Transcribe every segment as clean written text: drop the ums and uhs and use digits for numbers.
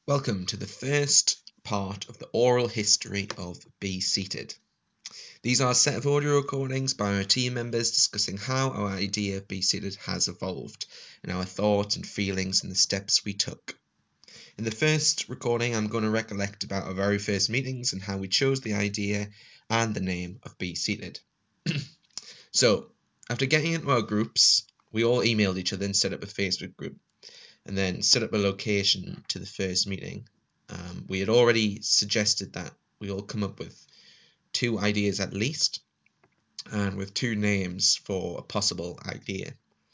Welcome to the first part of the oral history of Be Seated. These are a set of audio recordings by our team members discussing how our idea of Be Seated has evolved, and our thoughts and feelings and the steps we took. In the first recording, I'm going to recollect about our very first meetings and how we chose the idea and the name of Be Seated. So, after getting into our groups, we all emailed each other and set up a Facebook group, and then set up a location to the first meeting. We had already suggested that we all come up with 2 ideas at least, and with 2 names for a possible idea.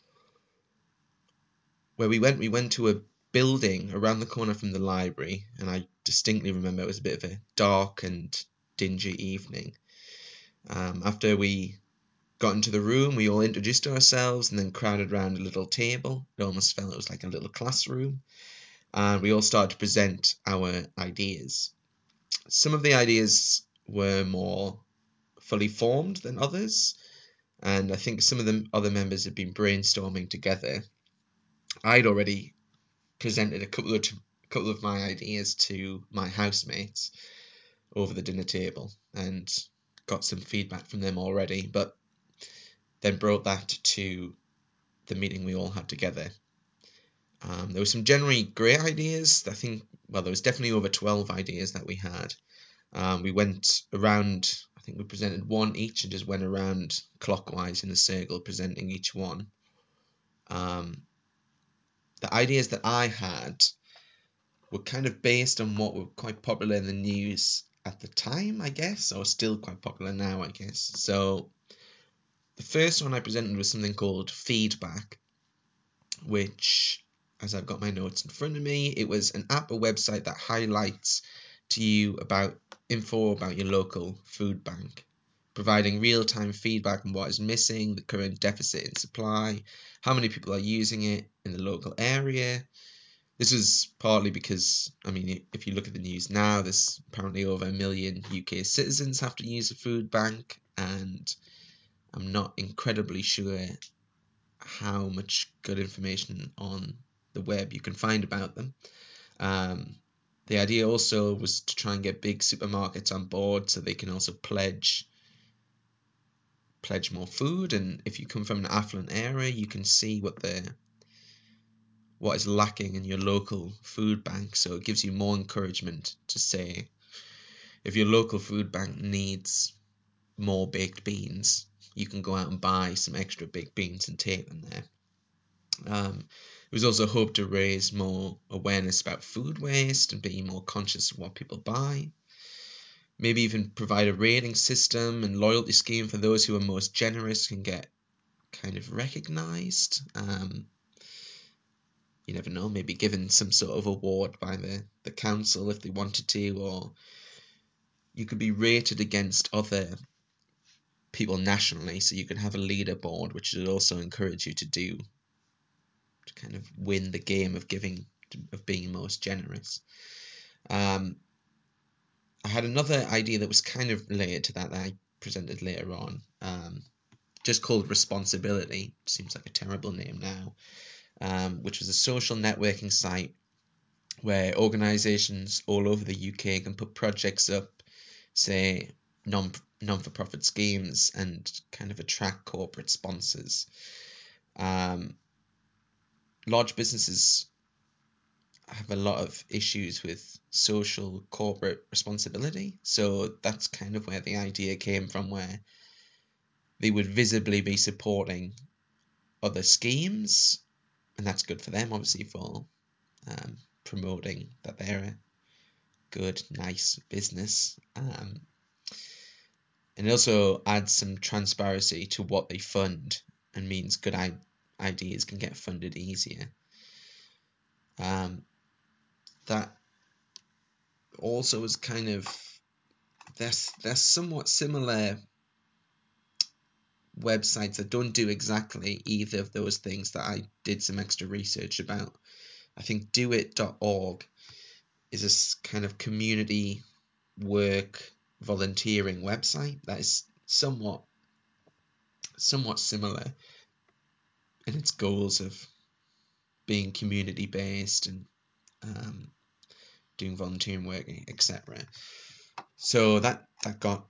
Where we went to a building around the corner from the library, and I distinctly remember it was a bit of a dark and dingy evening. After we got into the room, we all introduced ourselves and then crowded around a little table. It almost felt it was like a little classroom. And we all started to present our ideas. Some of the ideas were more fully formed than others, and I think some of the other members had been brainstorming together. I'd already presented a couple of my ideas to my housemates over the dinner table and got some feedback from them already, but then brought that to the meeting we all had together. There were some generally great ideas. There was definitely over 12 ideas that we had. We went around, I think we presented one each and just went around clockwise in a circle presenting each one. The ideas that I had were kind of based on what were quite popular in the news at the time, I guess, or still quite popular now, I guess. So the first one I presented was something called feedback, which, as I've got my notes in front of me, it was an app or website that highlights to you about info about your local food bank, providing real-time feedback on what is missing, the current deficit in supply, how many people are using it in the local area. This is partly because, if you look at the news now, there's apparently over 1 million UK citizens have to use a food bank, and I'm not incredibly sure how much good information on the web you can find about them. The idea also was to try and get big supermarkets on board so they can also pledge more food, and if you come from an affluent area, you can see what is lacking in your local food bank, so it gives you more encouragement to say, if your local food bank needs more baked beans, you can go out and buy some extra baked beans and take them there. It was also hoped to raise more awareness about food waste and be more conscious of what people buy. Maybe even provide a rating system and loyalty scheme for those who are most generous can get kind of recognised. You never know, maybe given some sort of award by the council if they wanted to, or you could be rated against other people nationally, so you could have a leaderboard, which would also encourage you to kind of win the game of being most generous. I had another idea that was kind of related to that I presented later on, just called Responsibility. Seems like a terrible name now, which was a social networking site where organisations all over the UK can put projects up, say non-for-profit schemes, and kind of attract corporate sponsors. Large businesses have a lot of issues with social corporate responsibility, so that's kind of where the idea came from, where they would visibly be supporting other schemes, and that's good for them, obviously, for promoting that they're a good, nice business, and it also adds some transparency to what they fund and means good ideas can get funded easier. That also is kind of, there's somewhat similar websites that don't do exactly either of those things that I did some extra research about. I think doit.org is a kind of community work volunteering website that is somewhat similar in its goals of being community based and doing volunteering work, etc. So that got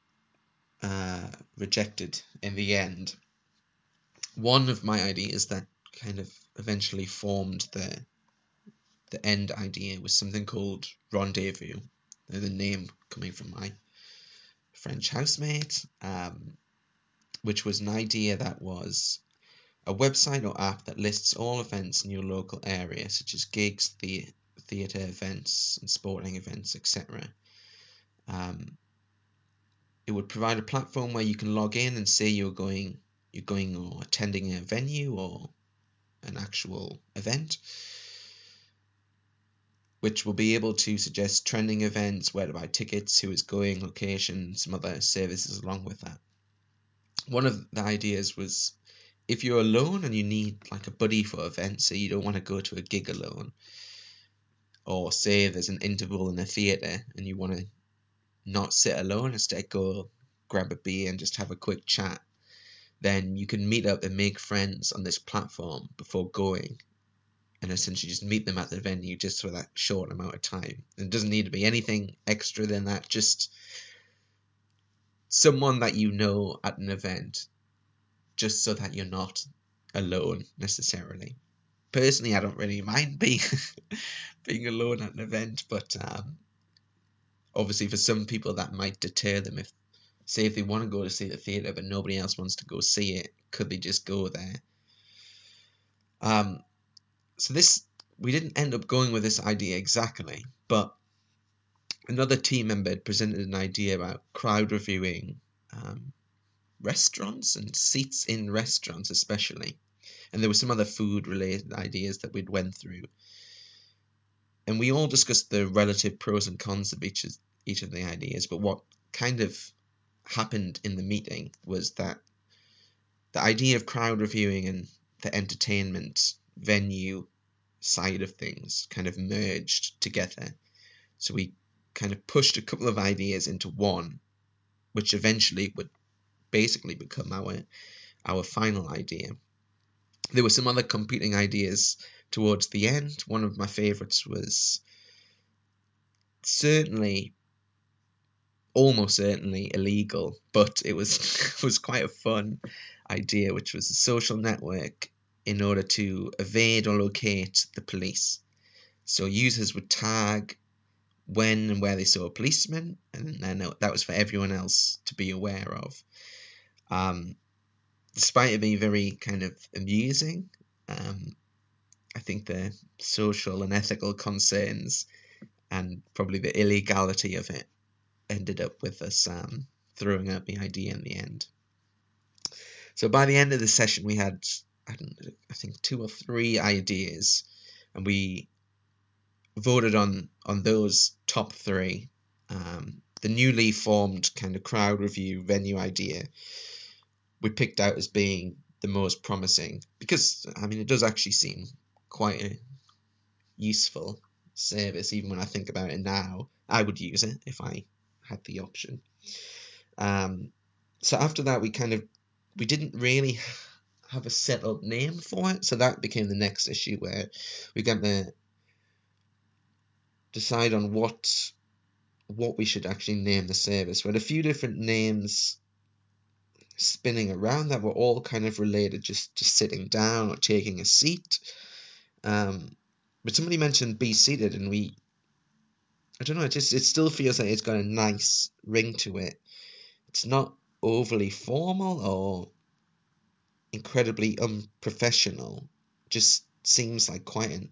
rejected in the end. One of my ideas that kind of eventually formed the end idea was something called Rendezvous. The name coming from my French housemate, which was an idea that was a website or app that lists all events in your local area, such as gigs, theatre events, and sporting events, etc. It would provide a platform where you can log in and say you're going or attending a venue or an actual event, which will be able to suggest trending events, where to buy tickets, who is going, location, some other services along with that. One of the ideas was, if you're alone and you need like a buddy for events, so you don't want to go to a gig alone, or say there's an interval in a theatre and you want to not sit alone, instead go grab a beer and just have a quick chat, then you can meet up and make friends on this platform before going, and essentially just meet them at the venue just for that short amount of time. It doesn't need to be anything extra than that, just someone that you know at an event, just so that you're not alone necessarily. Personally, I don't really mind being being alone at an event, but obviously for some people that might deter them. If, say, if they want to go to see the theatre but nobody else wants to go see it, could they just go there? So this, we didn't end up going with this idea exactly, but another team member had presented an idea about crowd reviewing restaurants and seats in restaurants especially, and there were some other food related ideas that we'd went through, and we all discussed the relative pros and cons of each of the ideas. But what kind of happened in the meeting was that the idea of crowd reviewing and the entertainment venue side of things kind of merged together. So we kind of pushed a couple of ideas into one, which eventually would basically become our final idea. There were some other competing ideas towards the end. One of my favorites was certainly, almost certainly illegal, but it was was quite a fun idea, which was a social network in order to evade or locate the police. So users would tag when and where they saw a policeman, and then that was for everyone else to be aware of. Despite it being very kind of amusing, I think the social and ethical concerns and probably the illegality of it ended up with us throwing out the idea in the end. So by the end of the session, we had, I think 2 or 3 ideas, and we voted on those top 3. The newly formed kind of crowd review venue idea we picked out as being the most promising, because I mean it does actually seem quite a useful service. Even when I think about it now, I would use it if I had the option. So after that, we didn't really have a set up name for it, so that became the next issue, where we got to decide on what we should actually name the service. We had a few different names spinning around that were all kind of related just to sitting down or taking a seat. But somebody mentioned Be Seated, and I don't know, it still feels like it's got a nice ring to it. It's not overly formal or incredibly unprofessional. Just seems like quite an,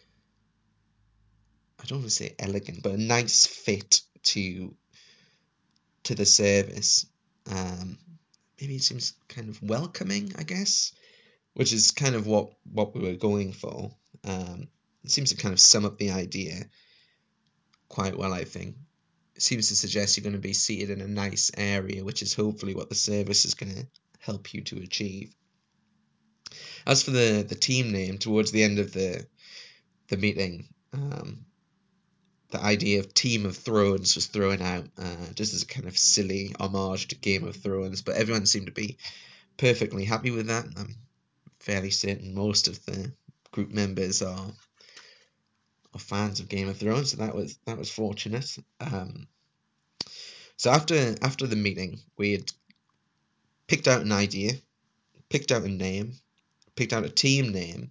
I don't want to say elegant, but a nice fit to the service. Maybe it seems kind of welcoming, I guess, which is kind of what we were going for. It seems to kind of sum up the idea quite well, I think. It seems to suggest you're going to be seated in a nice area, which is hopefully what the service is going to help you to achieve. As for the team name, towards the end of the meeting, the idea of Team of Thrones was thrown out, just as a kind of silly homage to Game of Thrones, but everyone seemed to be perfectly happy with that. I'm fairly certain most of the group members are or fans of Game of Thrones, so that was fortunate. So after the meeting, we had picked out an idea, picked out a name, picked out a team name.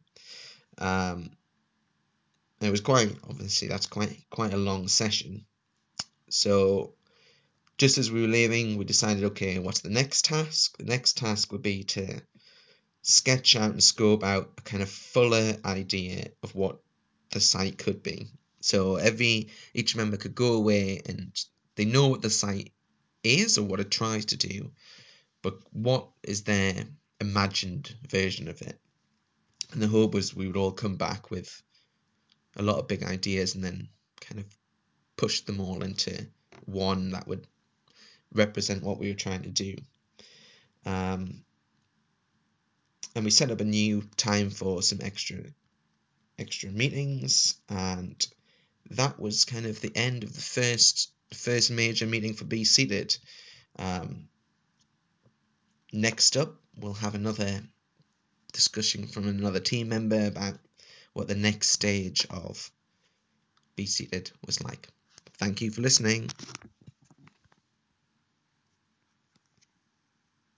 And it was quite obviously that's quite a long session. So just as we were leaving, we decided, okay, what's the next task? The next task would be to sketch out and scope out a kind of fuller idea of what the site could be. So each member could go away and they know what the site is or what it tries to do, but what is their imagined version of it? And the hope was we would all come back with a lot of big ideas and then kind of push them all into one that would represent what we were trying to do. And we set up a new time for some extra meetings, and that was kind of the end of the first major meeting for Be Seated. Next up, we'll have another discussion from another team member about what the next stage of Be Seated was like. Thank you for listening.